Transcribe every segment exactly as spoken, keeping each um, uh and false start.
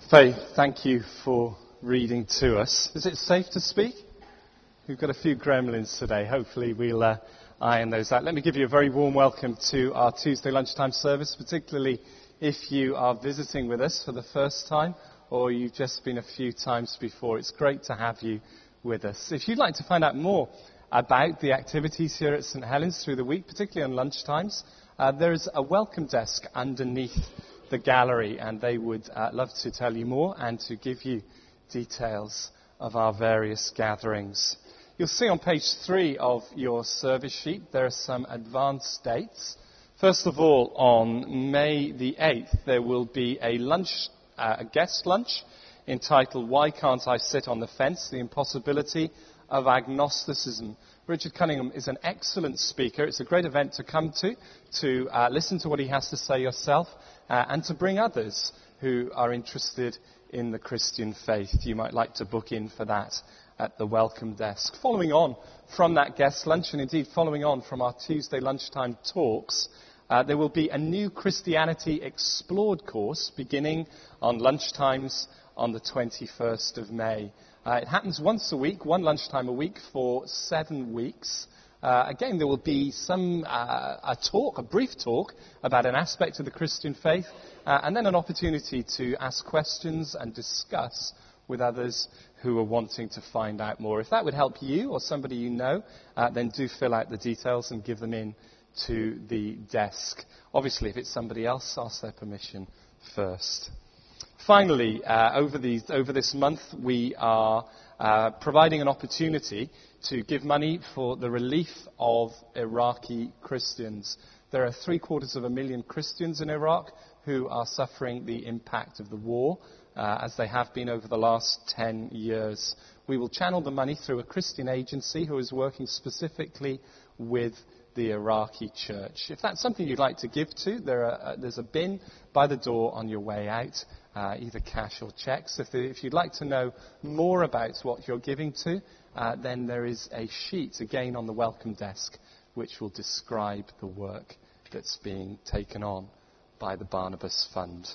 Faith, thank you for reading to us. Is it safe to speak? We've got a few gremlins today. Hopefully we'll uh, iron those out. Let me give you a very warm welcome to our Tuesday lunchtime service, particularly if you are visiting with us for the first time or you've just been a few times before. It's great to have you with us. If you'd like to find out more about the activities here at St Helens through the week, particularly on lunchtimes, uh, there is a welcome desk underneath the gallery, and they would uh, love to tell you more and to give you details of our various gatherings. You'll see on page three of your service sheet there are some advance dates. First of all, on May the eighth, there will be a lunch, uh, a guest lunch entitled "Why Can't I Sit on the Fence? The Impossibility of Agnosticism." Richard Cunningham is an excellent speaker. It's a great event to come to, to uh, listen to what he has to say yourself, uh, and to bring others who are interested in the Christian faith. You might like to book in for that at the welcome desk. Following on from that guest lunch, and indeed following on from our Tuesday lunchtime talks, uh, there will be a new Christianity Explored course beginning on lunchtimes on the twenty-first of May. Uh, it happens once a week, one lunchtime a week for seven weeks. Uh, again, there will be some uh, a talk, a brief talk about an aspect of the Christian faith, uh, and then an opportunity to ask questions and discuss with others who are wanting to find out more. If that would help you or somebody you know, uh, then do fill out the details and give them in to the desk. Obviously, if it's somebody else, ask their permission first. Finally, uh, over, these, over this month, we are uh, providing an opportunity to give money for the relief of Iraqi Christians. There are three quarters of a million Christians in Iraq who are suffering the impact of the war, uh, as they have been over the last ten years. We will channel the money through a Christian agency who is working specifically with the Iraqi church. If that's something you'd like to give to, there are, uh, there's a bin by the door on your way out, uh, either cash or cheques. If, if you'd like to know more about what you're giving to, uh, then there is a sheet, again on the welcome desk, which will describe the work that's being taken on by the Barnabas Fund.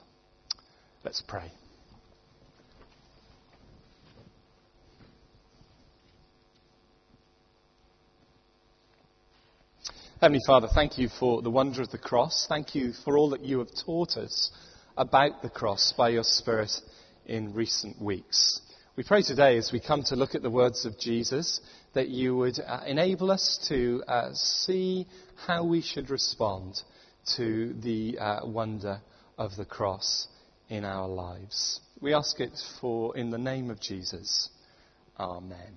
Let's pray. Heavenly Father, thank you for the wonder of the cross. Thank you for all that you have taught us about the cross by your Spirit in recent weeks. We pray today, as we come to look at the words of Jesus, that you would uh, enable us to uh, see how we should respond to the uh, wonder of the cross in our lives. We ask it for in the name of Jesus. Amen.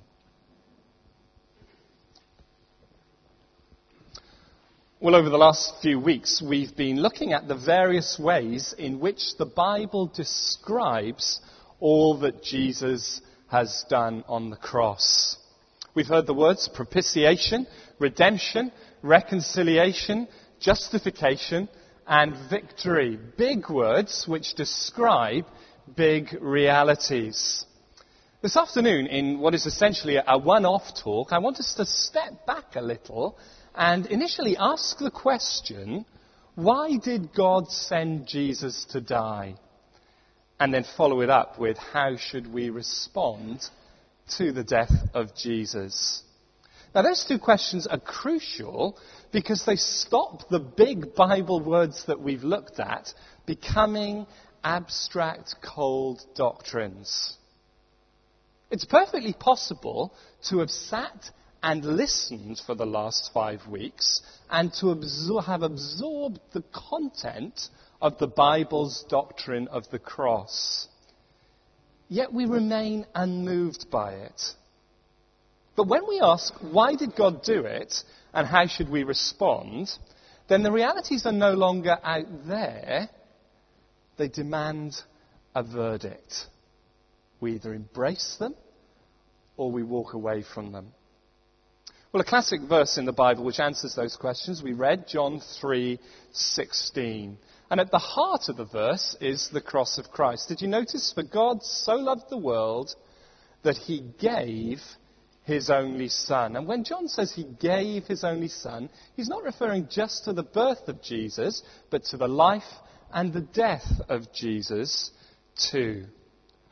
Well, over the last few weeks, we've been looking at the various ways in which the Bible describes all that Jesus has done on the cross. We've heard the words propitiation, redemption, reconciliation, justification, and victory. Big words which describe big realities. This afternoon, in what is essentially a one-off talk, I want us to step back a little and initially ask the question, why did God send Jesus to die? And then follow it up with, how should we respond to the death of Jesus? Now, those two questions are crucial because they stop the big Bible words that we've looked at becoming abstract, cold doctrines. It's perfectly possible to have sat and listened for the last five weeks, and to absor- have absorbed the content of the Bible's doctrine of the cross. Yet we remain unmoved by it. But when we ask, why did God do it, and how should we respond, then the realities are no longer out there. They demand a verdict. We either embrace them, or we walk away from them. Well, a classic verse in the Bible which answers those questions, we read John three sixteen. And at the heart of the verse is the cross of Christ. Did you notice? For God so loved the world that he gave his only son. And when John says he gave his only son, he's not referring just to the birth of Jesus, but to the life and the death of Jesus too.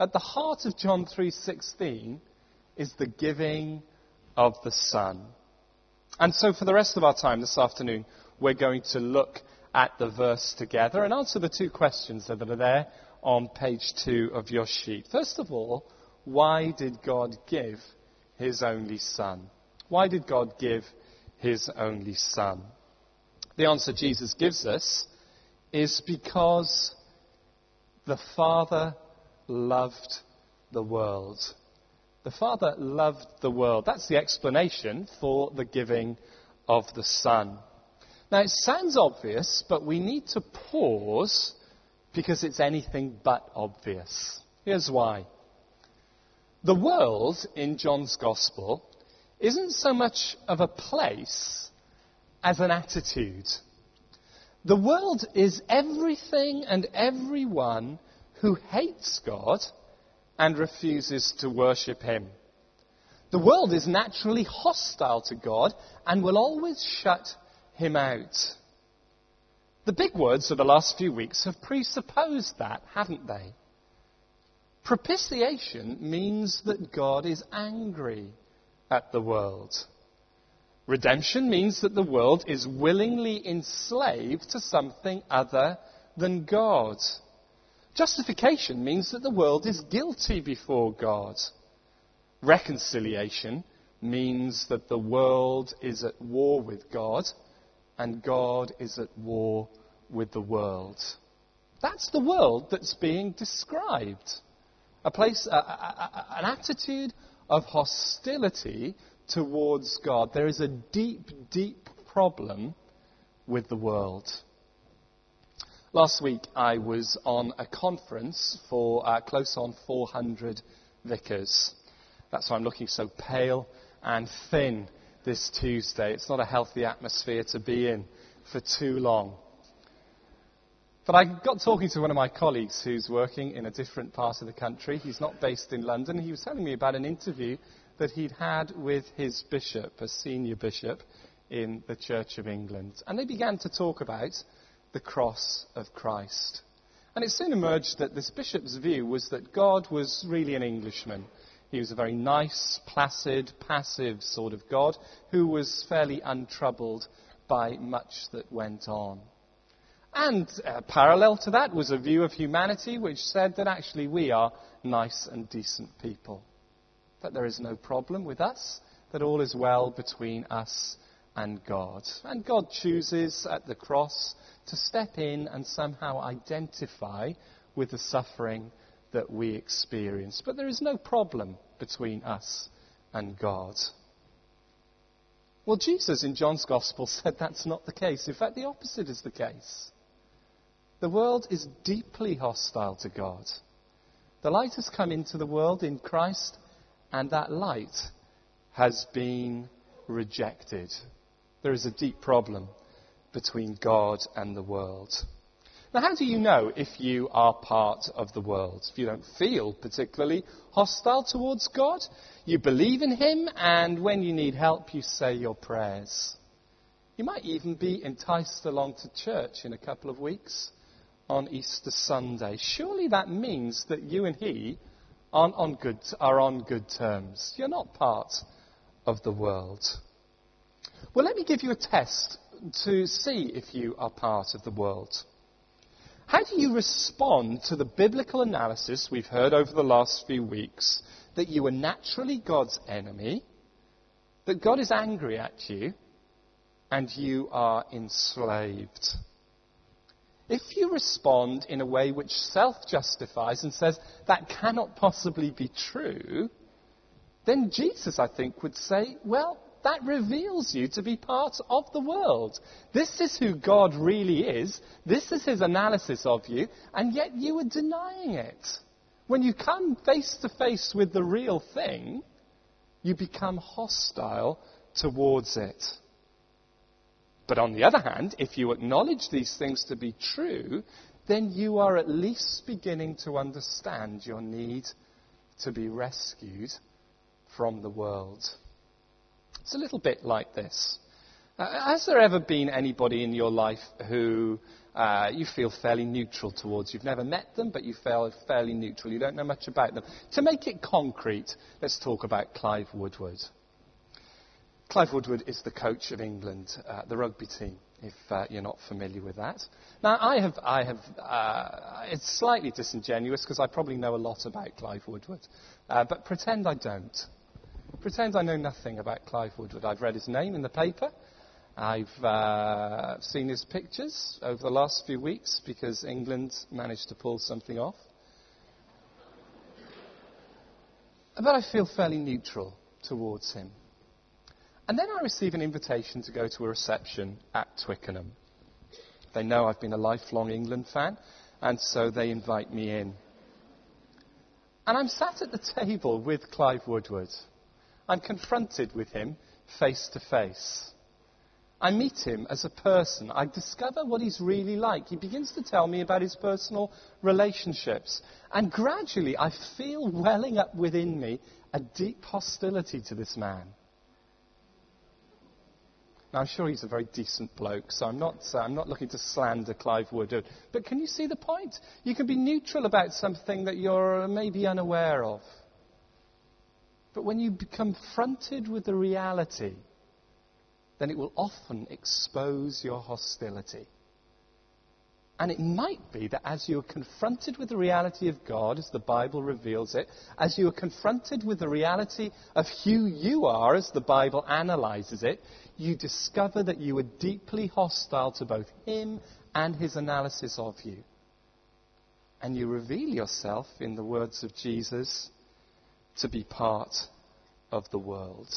at the heart of John three sixteen is the giving of the Son. And so for the rest of our time this afternoon, we're going to look at the verse together and answer the two questions that are there on page two of your sheet. First of all, why did God give his only Son? Why did God give his only Son? The answer Jesus gives us is because the Father loved the world. The Father loved the world. That's the explanation for the giving of the Son. Now, it sounds obvious, but we need to pause because it's anything but obvious. Here's why. The world in John's Gospel isn't so much of a place as an attitude. The world is everything and everyone who hates God and refuses to worship him. The world is naturally hostile to God and will always shut him out. The big words of the last few weeks have presupposed that, haven't they? Propitiation means that God is angry at the world. Redemption means that the world is willingly enslaved to something other than God. Justification means that the world is guilty before God. Reconciliation means that the world is at war with God and God is at war with the world. That's the world that's being described. A place, a, a, a, an attitude of hostility towards God. There is a deep, deep problem with the world. Last week I was on a conference for uh, close on four hundred vicars. That's why I'm looking so pale and thin this Tuesday. It's not a healthy atmosphere to be in for too long. But I got talking to one of my colleagues who's working in a different part of the country. He's not based in London. He was telling me about an interview that he'd had with his bishop, a senior bishop in the Church of England. And they began to talk about the cross of Christ. And it soon emerged that this bishop's view was that God was really an Englishman. He was a very nice, placid, passive sort of God who was fairly untroubled by much that went on. And uh, parallel to that was a view of humanity which said that actually we are nice and decent people. That there is no problem with us, that all is well between us and God. And God chooses at the cross to step in and somehow identify with the suffering that we experience. But there is no problem between us and God. Well, Jesus in John's Gospel said that's not the case. In fact, the opposite is the case. The world is deeply hostile to God. The light has come into the world in Christ, and that light has been rejected. There is a deep problem between God and the world. Now, how do you know if you are part of the world? If you don't feel particularly hostile towards God, you believe in him, and when you need help, you say your prayers. You might even be enticed along to church in a couple of weeks on Easter Sunday. Surely that means that you and he are on good, are on good terms. You're not part of the world. Well, let me give you a test to see if you are part of the world. How do you respond to the biblical analysis we've heard over the last few weeks that you are naturally God's enemy, that God is angry at you, and you are enslaved? If you respond in a way which self-justifies and says that cannot possibly be true, then Jesus, I think, would say, well, that reveals you to be part of the world. This is who God really is. This is his analysis of you, and yet you are denying it. When you come face to face with the real thing, you become hostile towards it. But on the other hand, if you acknowledge these things to be true, then you are at least beginning to understand your need to be rescued from the world. It's a little bit like this. Uh, has there ever been anybody in your life who uh, you feel fairly neutral towards. You've never met them, but you feel fairly neutral. You don't know much about them. To make it concrete, let's talk about Clive Woodward. Clive Woodward is the coach of England, uh, the rugby team, if uh, you're not familiar with that. Now, I have, I have uh, it's slightly disingenuous because I probably know a lot about Clive Woodward, uh, but pretend I don't. Pretend I know nothing about Clive Woodward. I've read his name in the paper. I've uh, seen his pictures over the last few weeks because England managed to pull something off. But I feel fairly neutral towards him. And then I receive an invitation to go to a reception at Twickenham. They know I've been a lifelong England fan, and so they invite me in. And I'm sat at the table with Clive Woodward. I'm confronted with him face to face. I meet him as a person. I discover what he's really like. He begins to tell me about his personal relationships. And gradually I feel welling up within me a deep hostility to this man. Now, I'm sure he's a very decent bloke, so I'm not, uh, I'm not looking to slander Clive Woodward. But can you see the point? You can be neutral about something that you're maybe unaware of. But when you become confronted with the reality, then it will often expose your hostility. And it might be that as you are confronted with the reality of God, as the Bible reveals it, as you are confronted with the reality of who you are, as the Bible analyzes it, you discover that you are deeply hostile to both him and his analysis of you. And you reveal yourself, in the words of Jesus, to be part of the world.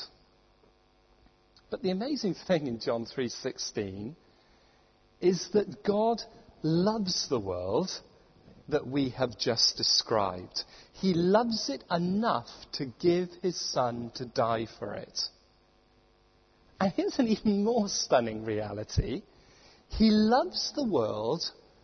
But the amazing thing in John three sixteen is that God loves the world that we have just described. He loves it enough to give his Son to die for it. And here's an even more stunning reality. He loves the world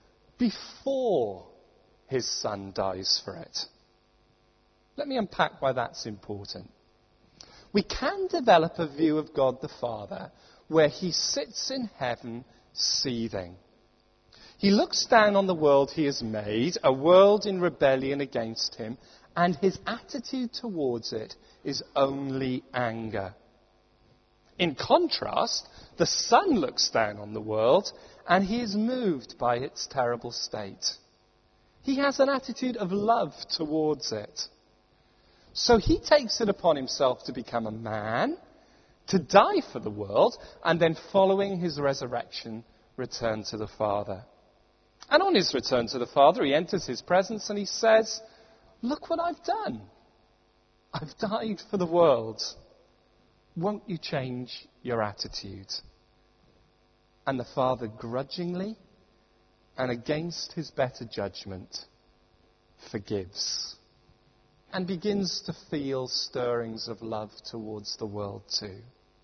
before his Son dies for it. Let me unpack why that's important. We can develop a view of God the Father where he sits in heaven seething. He looks down on the world he has made, a world in rebellion against him, and his attitude towards it is only anger. In contrast, the Son looks down on the world, and he is moved by its terrible state. He has an attitude of love towards it. So he takes it upon himself to become a man, to die for the world, and then following his resurrection, return to the Father. And on his return to the Father, he enters his presence and he says, "Look what I've done. I've died for the world. Won't you change your attitude?" And the Father grudgingly and against his better judgment forgives and begins to feel stirrings of love towards the world too.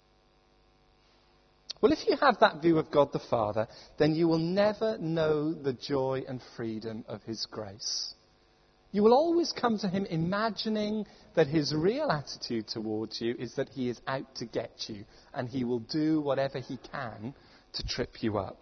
Well, if you have that view of God the Father, then you will never know the joy and freedom of his grace. You will always come to him imagining that his real attitude towards you is that he is out to get you, and he will do whatever he can to trip you up.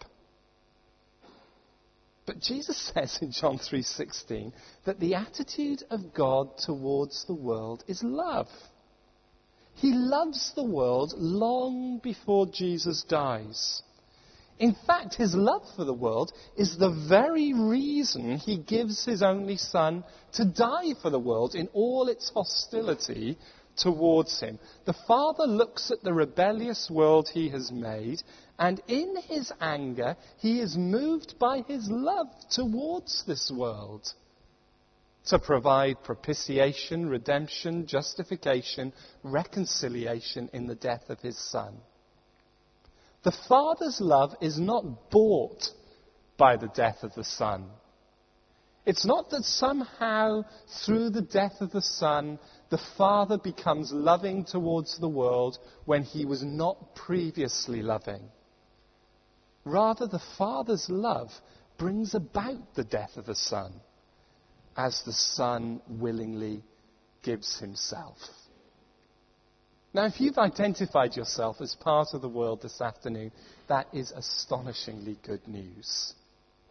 But Jesus says in John three sixteen that the attitude of God towards the world is love. He loves the world long before Jesus dies. In fact, his love for the world is the very reason he gives his only Son to die for the world in all its hostility towards him. The Father looks at the rebellious world he has made, and in his anger, he is moved by his love towards this world to provide propitiation, redemption, justification, reconciliation in the death of his Son. The Father's love is not bought by the death of the Son. It's not that somehow through the death of the Son, the Father becomes loving towards the world when he was not previously loving. Rather, the Father's love brings about the death of the Son as the Son willingly gives himself. Now, if you've identified yourself as part of the world this afternoon, that is astonishingly good news.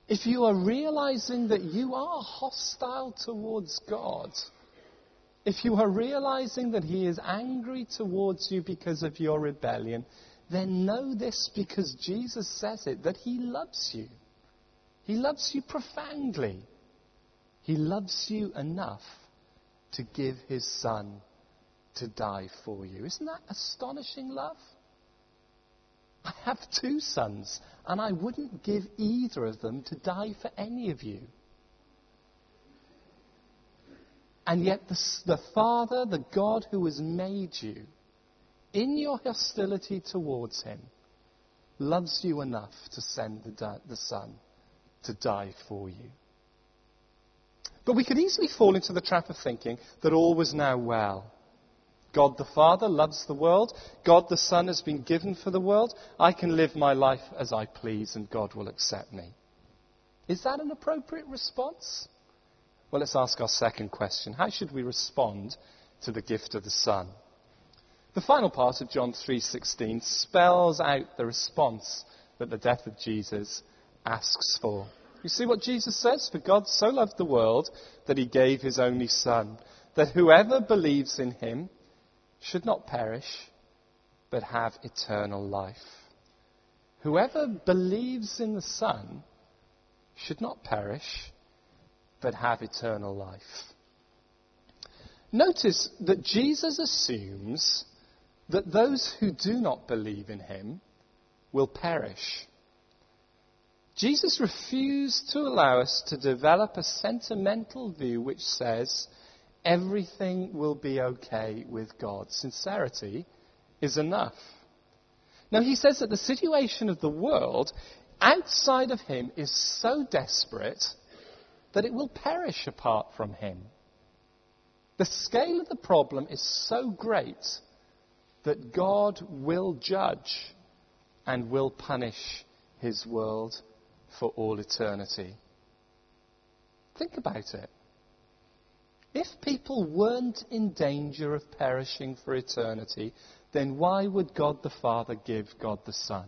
if you are realizing that you are hostile towards God, if you are realizing that he is angry towards you because of your rebellion, then know this, because Jesus says it, that he loves you. He loves you profoundly. He loves you enough to give his son to die for you. Isn't that astonishing love? I have two sons, and I wouldn't give either of them to die for any of you. And yet the, the Father, the God who has made you, in your hostility towards him, loves you enough to send the, the Son to die for you. But we could easily fall into the trap of thinking that all was now well. God the Father loves the world. God the Son has been given for the world. I can live my life as I please and God will accept me. Is that an appropriate response? Well, let's ask our second question. How should we respond to the gift of the Son? The final part of John three sixteen spells out the response that the death of Jesus asks for. You see what Jesus says? For God so loved the world that he gave his only Son, that whoever believes in him should not perish, but have eternal life. Whoever believes in the Son should not perish, but have eternal life. Notice that Jesus assumes that those who do not believe in him will perish. Jesus refused to allow us to develop a sentimental view which says everything will be okay with God. Sincerity is enough. Now, he says that the situation of the world outside of him is so desperate that it will perish apart from him. The scale of the problem is so great that God will judge and will punish his world for all eternity. Think about it. If people weren't in danger of perishing for eternity, then why would God the Father give God the Son?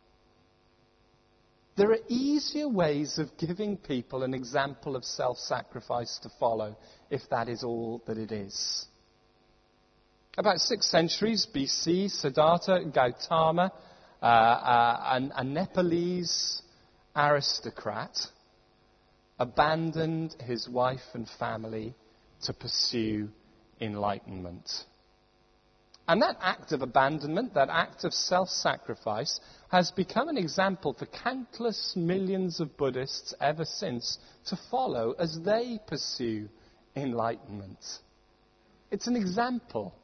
There are easier ways of giving people an example of self-sacrifice to follow, if that is all that it is. About six centuries B C, Siddhartha Gautama, uh, uh, an, a Nepalese aristocrat, abandoned his wife and family to pursue enlightenment. And that act of abandonment, that act of self-sacrifice, has become an example for countless millions of Buddhists ever since to follow as they pursue enlightenment. It's an example.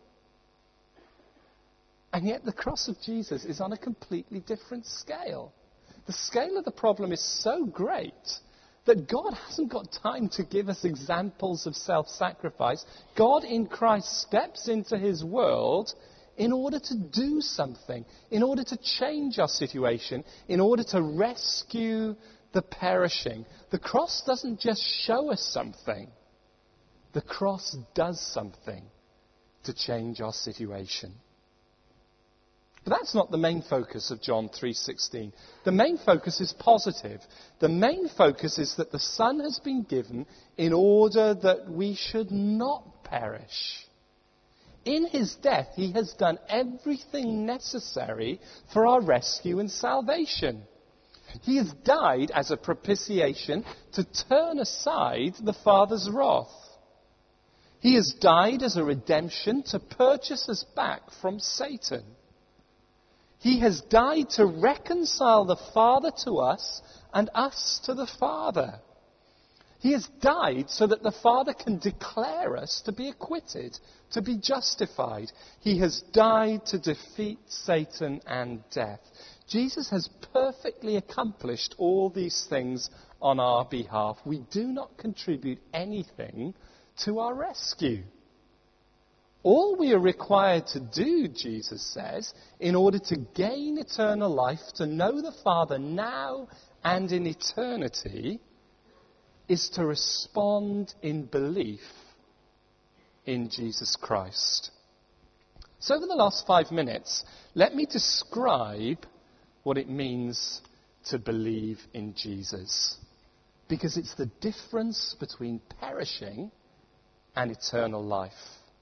And yet the cross of Jesus is on a completely different scale. The scale of the problem is so great that God hasn't got time to give us examples of self-sacrifice. God in Christ steps into his world in order to do something, in order to change our situation, in order to rescue the perishing. The cross doesn't just show us something. The cross does something to change our situation. But that's not the main focus of John three sixteen. The main focus is positive. The main focus is that the Son has been given in order that we should not perish. In his death, he has done everything necessary for our rescue and salvation. He has died as a propitiation to turn aside the Father's wrath. He has died as a redemption to purchase us back from Satan. He has died to reconcile the Father to us and us to the Father. He has died so that the Father can declare us to be acquitted, to be justified. He has died to defeat Satan and death. Jesus has perfectly accomplished all these things on our behalf. We do not contribute anything to our rescue. All we are required to do, Jesus says, in order to gain eternal life, to know the Father now and in eternity, is to respond in belief in Jesus Christ. So over the last five minutes, let me describe what it means to believe in Jesus. because it's the difference between perishing and eternal life.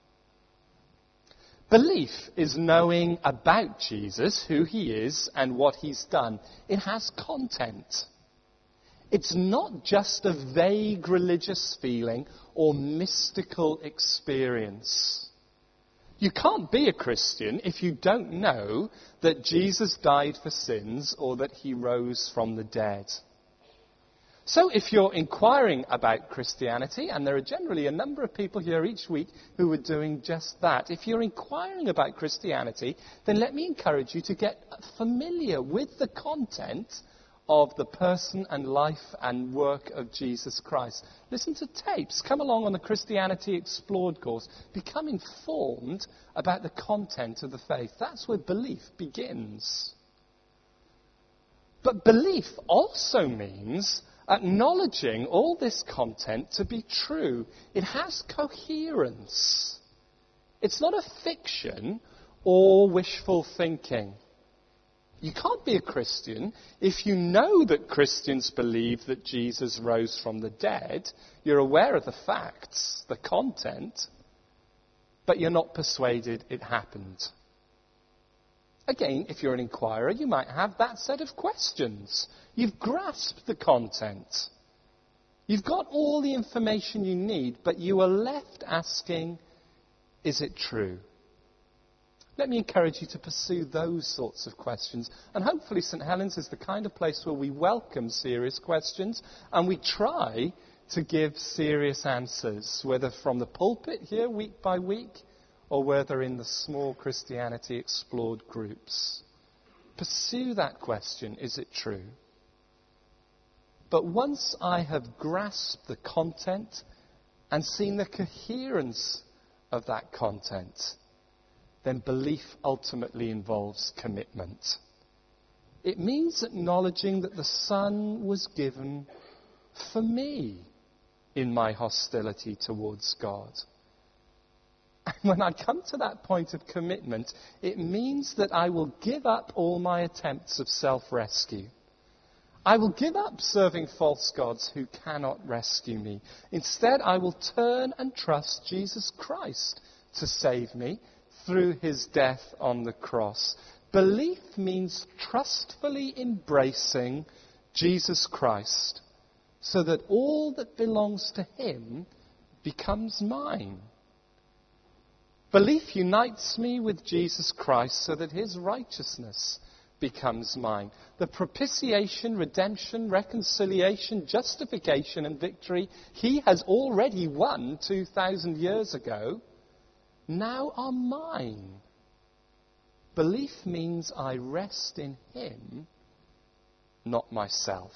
Belief is knowing about Jesus, who he is, and what he's done. It has content. It's not just a vague religious feeling or mystical experience. You can't be a Christian if you don't know that Jesus died for sins or that he rose from the dead. So if you're inquiring about Christianity, and there are generally a number of people here each week who are doing just that, if you're inquiring about Christianity, then let me encourage you to get familiar with the content of the person and life and work of Jesus Christ. Listen to tapes. Come along on the Christianity Explored course. Become informed about the content of the faith. That's where belief begins. But belief also means acknowledging all this content to be true. It has coherence. It's not a fiction or wishful thinking. You can't be a Christian if you know that Christians believe that Jesus rose from the dead. You're aware of the facts, the content, but you're not persuaded it happened. Again, if you're an inquirer, you might have that set of questions. You've grasped the content. You've got all the information you need, but you are left asking, is it true? Let me encourage you to pursue those sorts of questions. And hopefully St Helens is the kind of place where we welcome serious questions and we try to give serious answers, whether from the pulpit here week by week or whether in the small Christianity Explored groups. Pursue that question, is it true? But once I have grasped the content and seen the coherence of that content, then belief ultimately involves commitment. It means acknowledging that the Son was given for me in my hostility towards God. And when I come to that point of commitment, it means that I will give up all my attempts of self-rescue. I will give up serving false gods who cannot rescue me. Instead, I will turn and trust Jesus Christ to save me through his death on the cross. Belief means trustfully embracing Jesus Christ so that all that belongs to him becomes mine. Belief unites me with Jesus Christ so that his righteousness becomes mine. The propitiation, redemption, reconciliation, justification and victory he has already won two thousand years ago now are mine. Belief means I rest in him, not myself.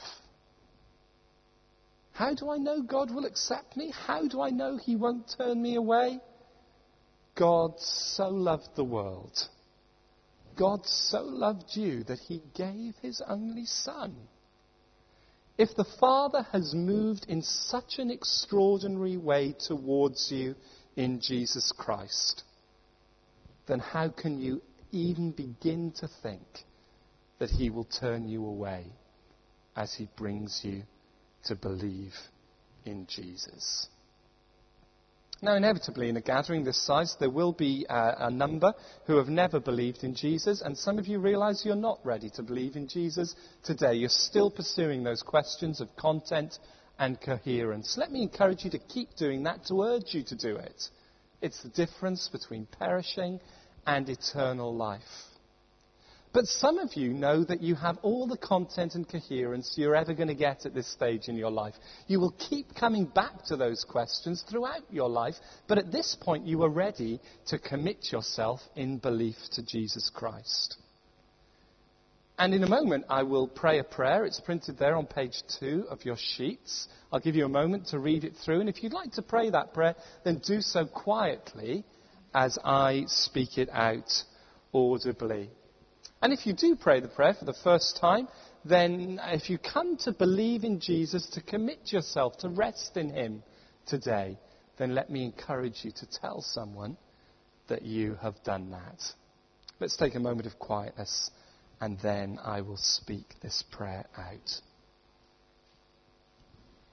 How do I know God will accept me? How do I know he won't turn me away? God so loved the world. God so loved you that he gave his only Son. If the Father has moved in such an extraordinary way towards you in Jesus Christ, then how can you even begin to think that he will turn you away as he brings you to believe in Jesus? Now, inevitably, in a gathering this size, there will be uh, a number who have never believed in Jesus, and some of you realize you're not ready to believe in Jesus today. You're still pursuing those questions of content and coherence. Let me encourage you to keep doing that, to urge you to do it. It's the difference between perishing and eternal life. But some of you know that you have all the content and coherence you're ever going to get at this stage in your life. You will keep coming back to those questions throughout your life, but at this point you are ready to commit yourself in belief to Jesus Christ. And in a moment I will pray a prayer. It's printed there on page two of your sheets. I'll give you a moment to read it through, and if you'd like to pray that prayer, then do so quietly as I speak it out audibly. And if you do pray the prayer for the first time, then if you come to believe in Jesus, to commit yourself, to rest in him today, then let me encourage you to tell someone that you have done that. Let's take a moment of quietness, and then I will speak this prayer out.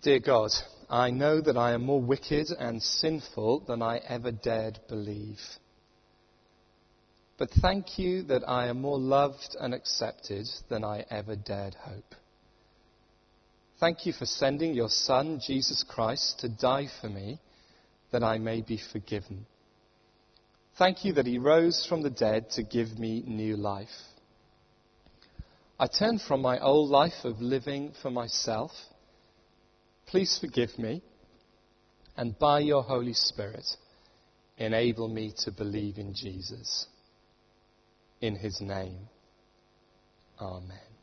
Dear God, I know that I am more wicked and sinful than I ever dared believe. But thank you that I am more loved and accepted than I ever dared hope. Thank you for sending your Son, Jesus Christ, to die for me, that I may be forgiven. Thank you that he rose from the dead to give me new life. I turn from my old life of living for myself. Please forgive me, and by your Holy Spirit, enable me to believe in Jesus. In his name, amen.